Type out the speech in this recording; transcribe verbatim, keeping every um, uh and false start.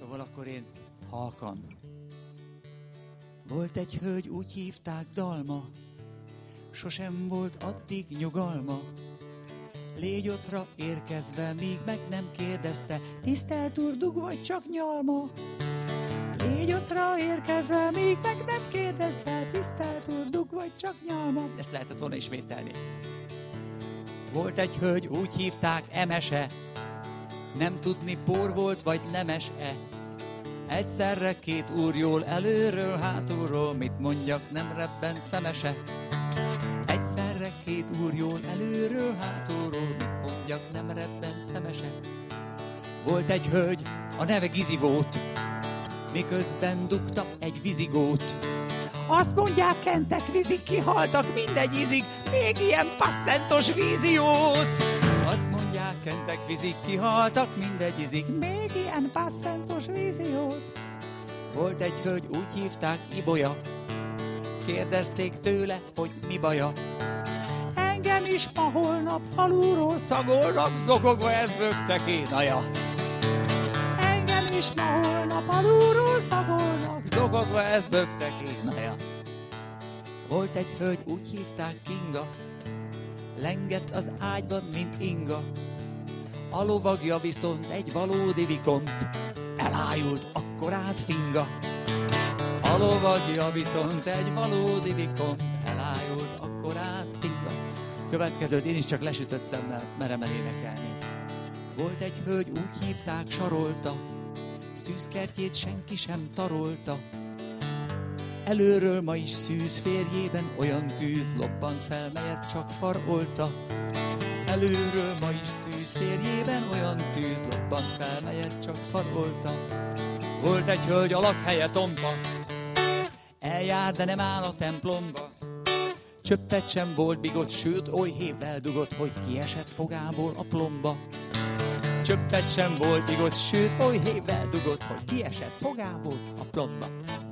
Szóval akkor én halkan. Volt egy hölgy, úgy hívták Dalma, sosem volt addig nyugalma. Légyotra érkezve, míg meg nem kérdezte, tisztelt úr, dug vagy csak nyalma? Légyotra érkezve, míg meg nem kérdezte, tisztelt úr, dug vagy csak nyalma? Ezt lehetett volna ismételni. Volt egy hölgy, úgy hívták Emese, nem tudni por volt vagy nemes-e. Egyszerre két úr jól előről, hátulról, mit mondjak, nem rebbent szemese. Egyszerre két úr jól előről, hátulról, mit mondjak, nem rebbent szemese. Volt egy hölgy, a neve Gizi volt, miközben dugta egy vizigót. Azt mondják, kentek vizik, kihaltak, mindegy ízik, még ilyen passzentos víziót. Azt mondják, kentek vizik, kihaltak, mindegy ízik, még ilyen passzentos víziót. Volt egy hölgy, úgy hívták Ibolya, kérdezték tőle, hogy mi baja. Engem is ma holnap alulról szagolnak, zokogva ez bökte kénaja. Engem is ma holnap alulról szagolnak, zokogva ez bökte kénaja. Volt egy hölgy, úgy hívták Kinga, lengett az ágyban, mint inga. A lovagja viszont egy valódi vikont, elájult, akkor átfinga. A lovagja viszont egy valódi vikont, elájult, akkor átfinga. Következőt én is csak lesütött szemmel merem elénekelni. Volt egy hölgy, úgy hívták Sarolta, szűzkertjét senki sem tarolta. Előről ma is szűz férjében olyan tűz lobbant fel, melyet csak farolta. Előről ma is szűz férjében olyan tűz lobbant fel, melyet csak farolta. Volt egy hölgy, a lakhelye tompa, eljár, de nem áll a templomba. Csöppet sem volt bigot, sőt, oly hévvel dugott, hogy kiesett fogából a plomba. Csöppet sem volt bigot, sőt, oly hévvel dugott, hogy kiesett fogából a plomba.